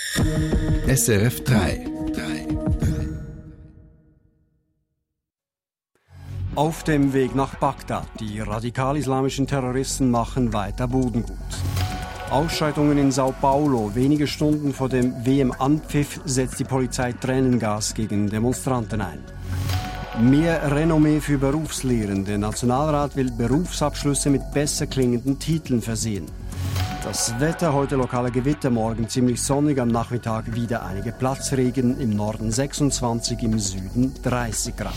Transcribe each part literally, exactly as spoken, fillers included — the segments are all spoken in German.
S R F drei. Auf dem Weg nach Bagdad. Die radikal-islamischen Terroristen machen weiter Boden gut. Ausschreitungen in Sao Paulo. Wenige Stunden vor dem W M-Anpfiff setzt die Polizei Tränengas gegen Demonstranten ein. Mehr Renommee für Berufslehren. Der Nationalrat will Berufsabschlüsse mit besser klingenden Titeln versehen. Das Wetter, heute lokale Gewitter, morgen ziemlich sonnig, am Nachmittag wieder einige Platzregen, im Norden sechsundzwanzig, im Süden dreißig Grad.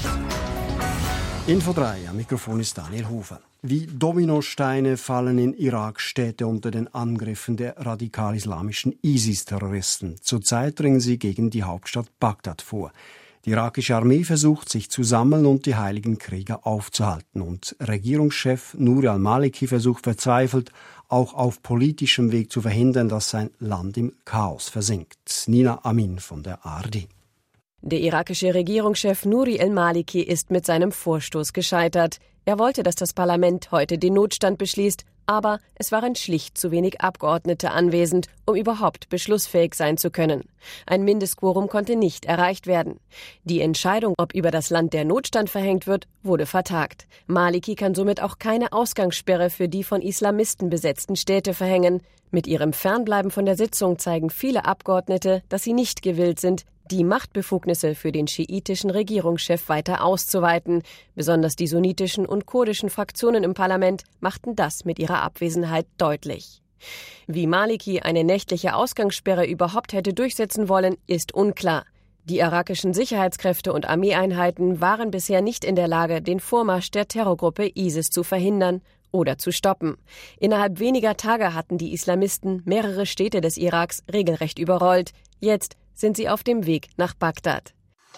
Info drei, am Mikrofon ist Daniel Hofer. Wie Dominosteine fallen in Irak Städte unter den Angriffen der radikal-islamischen ISIS-Terroristen. Zurzeit dringen sie gegen die Hauptstadt Bagdad vor. Die irakische Armee versucht, sich zu sammeln und die heiligen Krieger aufzuhalten. Und Regierungschef Nouri al-Maliki versucht verzweifelt, auch auf politischem Weg zu verhindern, dass sein Land im Chaos versinkt. Nina Amin von der A R D. Der irakische Regierungschef Nouri al-Maliki ist mit seinem Vorstoß gescheitert. Er wollte, dass das Parlament heute den Notstand beschließt, aber es waren schlicht zu wenig Abgeordnete anwesend, um überhaupt beschlussfähig sein zu können. Ein Mindestquorum konnte nicht erreicht werden. Die Entscheidung, ob über das Land der Notstand verhängt wird, wurde vertagt. Maliki kann somit auch keine Ausgangssperre für die von Islamisten besetzten Städte verhängen. Mit ihrem Fernbleiben von der Sitzung zeigen viele Abgeordnete, dass sie nicht gewillt sind, die Machtbefugnisse für den schiitischen Regierungschef weiter auszuweiten. Besonders die sunnitischen und kurdischen Fraktionen im Parlament machten das mit ihrer Abwesenheit deutlich. Wie Maliki eine nächtliche Ausgangssperre überhaupt hätte durchsetzen wollen, ist unklar. Die irakischen Sicherheitskräfte und Armeeeinheiten waren bisher nicht in der Lage, den Vormarsch der Terrorgruppe ISIS zu verhindern oder zu stoppen. Innerhalb weniger Tage hatten die Islamisten mehrere Städte des Iraks regelrecht überrollt. Jetzt sind sie auf dem Weg nach Bagdad.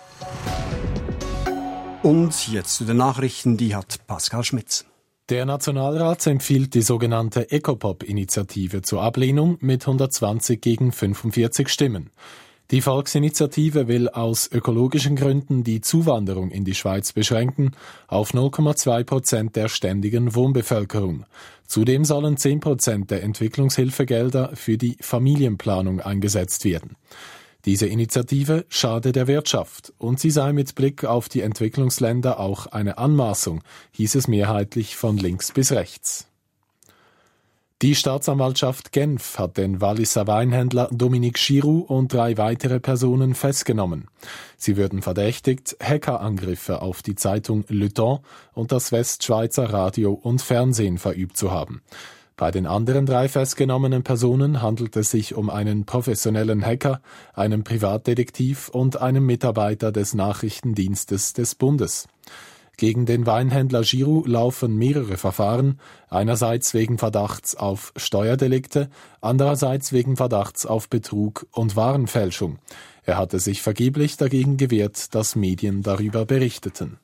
Und jetzt zu den Nachrichten, die hat Pascal Schmitz. Der Nationalrat empfiehlt die sogenannte Ecopop-Initiative zur Ablehnung mit hundertzwanzig gegen fünfundvierzig Stimmen. Die Volksinitiative will aus ökologischen Gründen die Zuwanderung in die Schweiz beschränken auf null Komma zwei Prozent der ständigen Wohnbevölkerung. Zudem sollen zehn Prozent der Entwicklungshilfegelder für die Familienplanung eingesetzt werden. Diese Initiative schade der Wirtschaft und sie sei mit Blick auf die Entwicklungsländer auch eine Anmaßung, hieß es mehrheitlich von links bis rechts. Die Staatsanwaltschaft Genf hat den Walliser Weinhändler Dominique Giroux und drei weitere Personen festgenommen. Sie würden verdächtigt, Hackerangriffe auf die Zeitung Le Temps und das Westschweizer Radio und Fernsehen verübt zu haben. Bei den anderen drei festgenommenen Personen handelt es sich um einen professionellen Hacker, einen Privatdetektiv und einen Mitarbeiter des Nachrichtendienstes des Bundes. Gegen den Weinhändler Giroux laufen mehrere Verfahren, einerseits wegen Verdachts auf Steuerdelikte, andererseits wegen Verdachts auf Betrug und Warenfälschung. Er hatte sich vergeblich dagegen gewehrt, dass Medien darüber berichteten.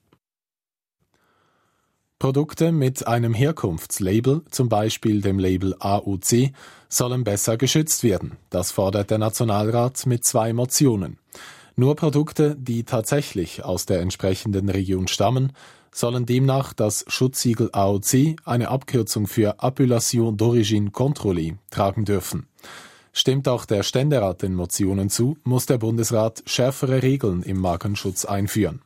Produkte mit einem Herkunftslabel, zum Beispiel dem Label A O C, sollen besser geschützt werden. Das fordert der Nationalrat mit zwei Motionen. Nur Produkte, die tatsächlich aus der entsprechenden Region stammen, sollen demnach das Schutzsiegel A O C, eine Abkürzung für Appellation d'origine contrôlée, tragen dürfen. Stimmt auch der Ständerat den Motionen zu, muss der Bundesrat schärfere Regeln im Markenschutz einführen.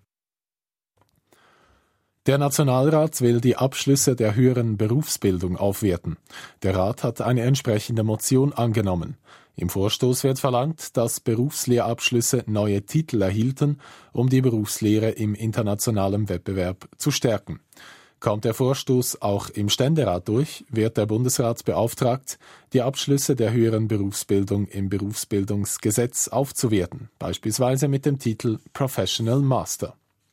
Der Nationalrat will die Abschlüsse der höheren Berufsbildung aufwerten. Der Rat hat eine entsprechende Motion angenommen. Im Vorstoß wird verlangt, dass Berufslehrabschlüsse neue Titel erhielten, um die Berufslehre im internationalen Wettbewerb zu stärken. Kommt der Vorstoß auch im Ständerat durch, wird der Bundesrat beauftragt, die Abschlüsse der höheren Berufsbildung im Berufsbildungsgesetz aufzuwerten, beispielsweise mit dem Titel Professional Master.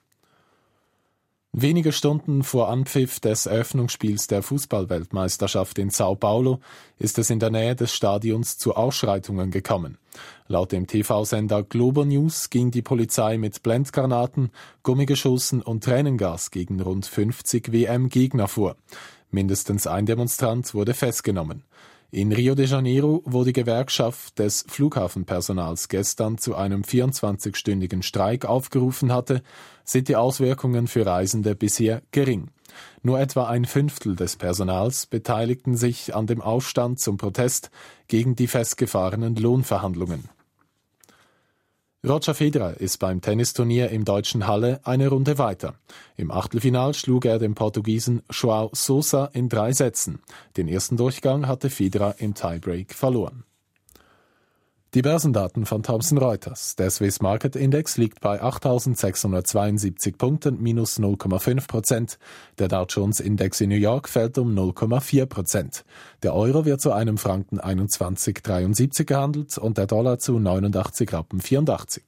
Wenige Stunden vor Anpfiff des Eröffnungsspiels der Fußballweltmeisterschaft in Sao Paulo ist es in der Nähe des Stadions zu Ausschreitungen gekommen. Laut dem T V-Sender Globo News ging die Polizei mit Blendgranaten, Gummigeschossen und Tränengas gegen rund fünfzig W M-Gegner vor. Mindestens ein Demonstrant wurde festgenommen. In Rio de Janeiro, wo die Gewerkschaft des Flughafenpersonals gestern zu einem vierundzwanzigstündigen Streik aufgerufen hatte, sind die Auswirkungen für Reisende bisher gering. Nur etwa ein Fünftel des Personals beteiligten sich an dem Aufstand zum Protest gegen die festgefahrenen Lohnverhandlungen. Roger Federer ist beim Tennisturnier im deutschen Halle eine Runde weiter. Im Achtelfinal schlug er den Portugiesen João Sousa in drei Sätzen. Den ersten Durchgang hatte Federer im Tiebreak verloren. Die Börsendaten von Thomson Reuters. Der Swiss Market Index liegt bei achttausendsechshundertzweiundsiebzig Punkten, minus null Komma fünf Prozent. Der Dow Jones Index in New York fällt um null Komma vier Prozent. Der Euro wird zu einem Franken einundzwanzig Komma dreiundsiebzig gehandelt und der Dollar zu neunundachtzig Rappen vierundachtzig.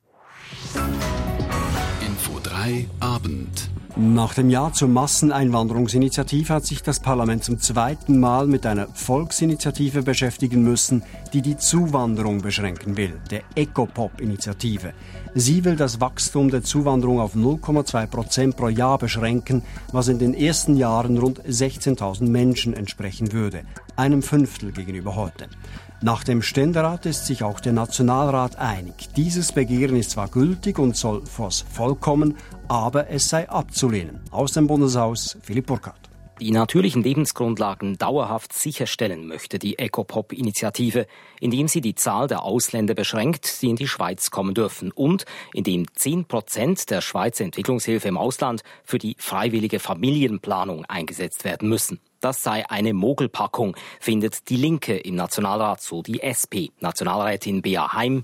Info drei Abend. Nach dem Ja zur Masseneinwanderungsinitiative hat sich das Parlament zum zweiten Mal mit einer Volksinitiative beschäftigen müssen, die die Zuwanderung beschränken will, der Ecopop-Initiative. Sie will das Wachstum der Zuwanderung auf null Komma zwei Prozent pro Jahr beschränken, was in den ersten Jahren rund sechzehntausend Menschen entsprechen würde, einem Fünftel gegenüber heute. Nach dem Ständerat ist sich auch der Nationalrat einig. Dieses Begehren ist zwar gültig und soll vors Volk kommen, aber es sei abzulehnen. Aus dem Bundeshaus Philipp Burkhardt. Die natürlichen Lebensgrundlagen dauerhaft sicherstellen möchte die Ecopop-Initiative, indem sie die Zahl der Ausländer beschränkt, die in die Schweiz kommen dürfen und indem zehn Prozent der Schweizer Entwicklungshilfe im Ausland für die freiwillige Familienplanung eingesetzt werden müssen. Das sei eine Mogelpackung, findet die Linke im Nationalrat, so die S P. Nationalrätin Bea Heim.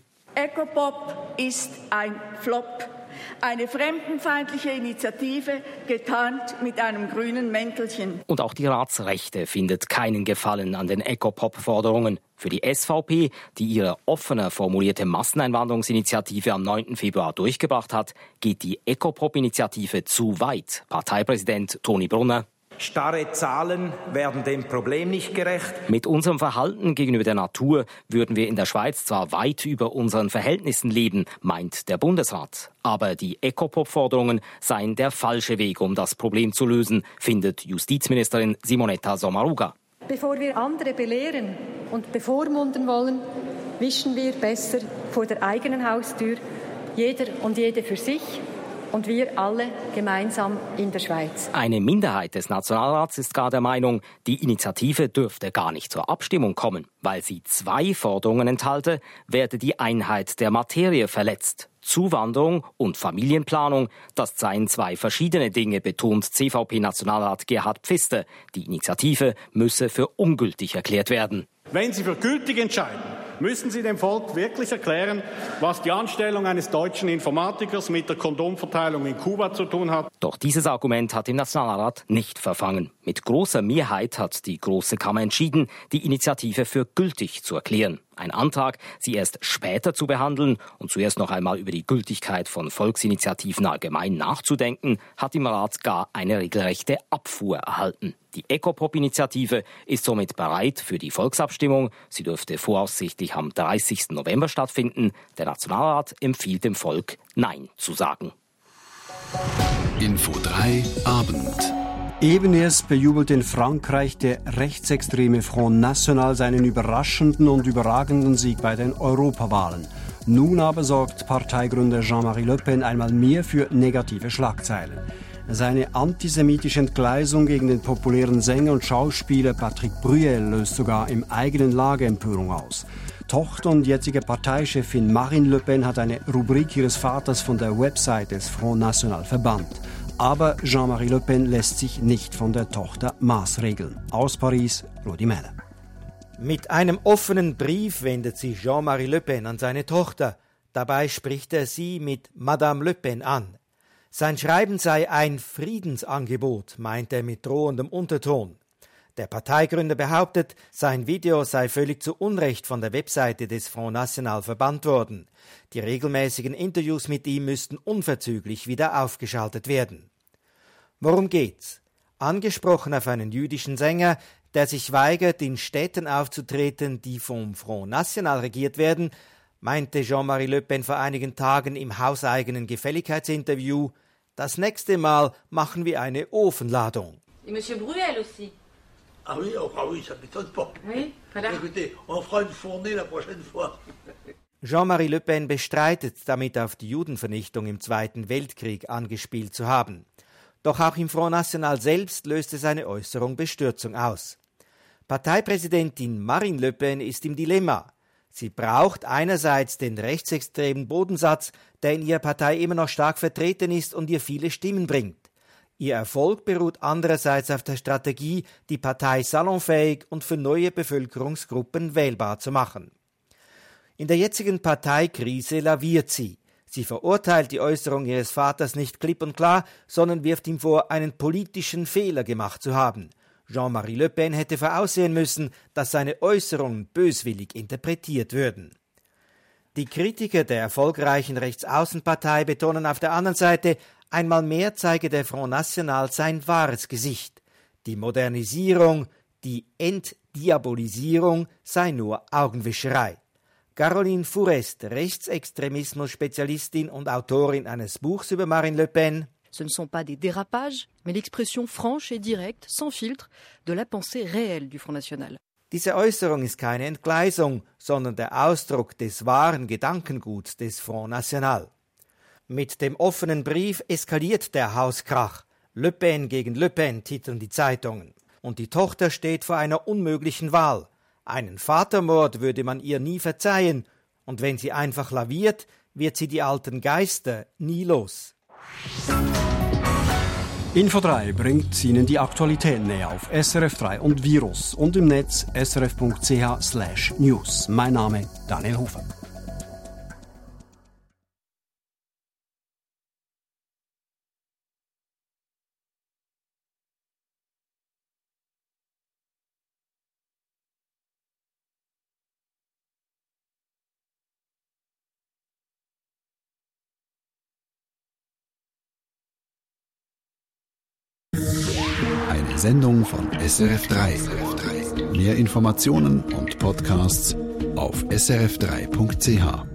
Ecopop ist ein Flop. Eine fremdenfeindliche Initiative, getarnt mit einem grünen Mäntelchen. Und auch die Ratsrechte findet keinen Gefallen an den Ecopop-Forderungen. Für die S V P, die ihre offener formulierte Masseneinwanderungsinitiative am neunten Februar durchgebracht hat, geht die Ecopop-Initiative zu weit. Parteipräsident Toni Brunner. Starre Zahlen werden dem Problem nicht gerecht. Mit unserem Verhalten gegenüber der Natur würden wir in der Schweiz zwar weit über unseren Verhältnissen leben, meint der Bundesrat. Aber die Ecopop-Forderungen seien der falsche Weg, um das Problem zu lösen, findet Justizministerin Simonetta Sommaruga. Bevor wir andere belehren und bevormunden wollen, wischen wir besser vor der eigenen Haustür, jeder und jede für sich. Und wir alle gemeinsam in der Schweiz. Eine Minderheit des Nationalrats ist gar der Meinung, die Initiative dürfte gar nicht zur Abstimmung kommen. Weil sie zwei Forderungen enthalte, werde die Einheit der Materie verletzt. Zuwanderung und Familienplanung, das seien zwei verschiedene Dinge, betont C V P-Nationalrat Gerhard Pfister. Die Initiative müsse für ungültig erklärt werden. Wenn Sie für gültig entscheiden, müssen Sie dem Volk wirklich erklären, was die Anstellung eines deutschen Informatikers mit der Kondomverteilung in Kuba zu tun hat. Doch dieses Argument hat im Nationalrat nicht verfangen. Mit großer Mehrheit hat die Große Kammer entschieden, die Initiative für gültig zu erklären. Ein Antrag, sie erst später zu behandeln und zuerst noch einmal über die Gültigkeit von Volksinitiativen allgemein nachzudenken, hat im Rat gar eine regelrechte Abfuhr erhalten. Die Ecopop-Initiative ist somit bereit für die Volksabstimmung. Sie dürfte voraussichtlich am dreißigsten November stattfinden. Der Nationalrat empfiehlt dem Volk, Nein zu sagen. Info drei Abend. Eben erst bejubelt in Frankreich der rechtsextreme Front National seinen überraschenden und überragenden Sieg bei den Europawahlen. Nun aber sorgt Parteigründer Jean-Marie Le Pen einmal mehr für negative Schlagzeilen. Seine antisemitische Entgleisung gegen den populären Sänger und Schauspieler Patrick Bruel löst sogar im eigenen Lager Empörung aus. Tochter und jetzige Parteichefin Marine Le Pen hat eine Rubrik ihres Vaters von der Website des Front National verbannt. Aber Jean-Marie Le Pen lässt sich nicht von der Tochter maßregeln. Aus Paris, Rudi Meller. Mit einem offenen Brief wendet sich Jean-Marie Le Pen an seine Tochter. Dabei spricht er sie mit Madame Le Pen an. Sein Schreiben sei ein Friedensangebot, meint er mit drohendem Unterton. Der Parteigründer behauptet, sein Video sei völlig zu Unrecht von der Webseite des Front National verbannt worden. Die regelmäßigen Interviews mit ihm müssten unverzüglich wieder aufgeschaltet werden. Worum geht's? Angesprochen auf einen jüdischen Sänger, der sich weigert, in Städten aufzutreten, die vom Front National regiert werden, meinte Jean-Marie Le Pen vor einigen Tagen im hauseigenen Gefälligkeitsinterview, das nächste Mal machen wir eine Ofenladung. Et Monsieur Bruel aussi. Ah oui, oh, ah oui, ça m'étonne pas. Oui, voilà. Écoutez, on fera une fournée la prochaine fois. Jean-Marie Le Pen bestreitet, damit auf die Judenvernichtung im Zweiten Weltkrieg angespielt zu haben. Doch auch im Front National selbst löste seine Äußerung Bestürzung aus. Parteipräsidentin Marine Le Pen ist im Dilemma. Sie braucht einerseits den rechtsextremen Bodensatz, der in ihrer Partei immer noch stark vertreten ist und ihr viele Stimmen bringt. Ihr Erfolg beruht andererseits auf der Strategie, die Partei salonfähig und für neue Bevölkerungsgruppen wählbar zu machen. In der jetzigen Parteikrise laviert sie. Sie verurteilt die Äußerung ihres Vaters nicht klipp und klar, sondern wirft ihm vor, einen politischen Fehler gemacht zu haben. Jean-Marie Le Pen hätte voraussehen müssen, dass seine Äußerungen böswillig interpretiert würden. Die Kritiker der erfolgreichen Rechtsaußenpartei betonen auf der anderen Seite, einmal mehr zeige der Front National sein wahres Gesicht. Die Modernisierung, die Entdiabolisierung sei nur Augenwischerei. Caroline Fourest, Rechtsextremismus-Spezialistin und Autorin eines Buchs über Marine Le Pen. Ce ne sont pas des dérapages, mais l'expression franche et directe, sans filtre, de la pensée réelle du Front National. Diese Äußerung ist keine Entgleisung, sondern der Ausdruck des wahren Gedankenguts des Front National. Mit dem offenen Brief eskaliert der Hauskrach. Le Pen gegen Le Pen titeln die Zeitungen. Und die Tochter steht vor einer unmöglichen Wahl. Einen Vatermord würde man ihr nie verzeihen. Und wenn sie einfach laviert, wird sie die alten Geister nie los. Info drei bringt Ihnen die Aktualität näher auf S R F drei und Virus und im Netz s r f punkt c h slash news. Mein Name Daniel Hofer. Eine Sendung von S R F drei. Mehr Informationen und Podcasts auf s r f drei punkt c h.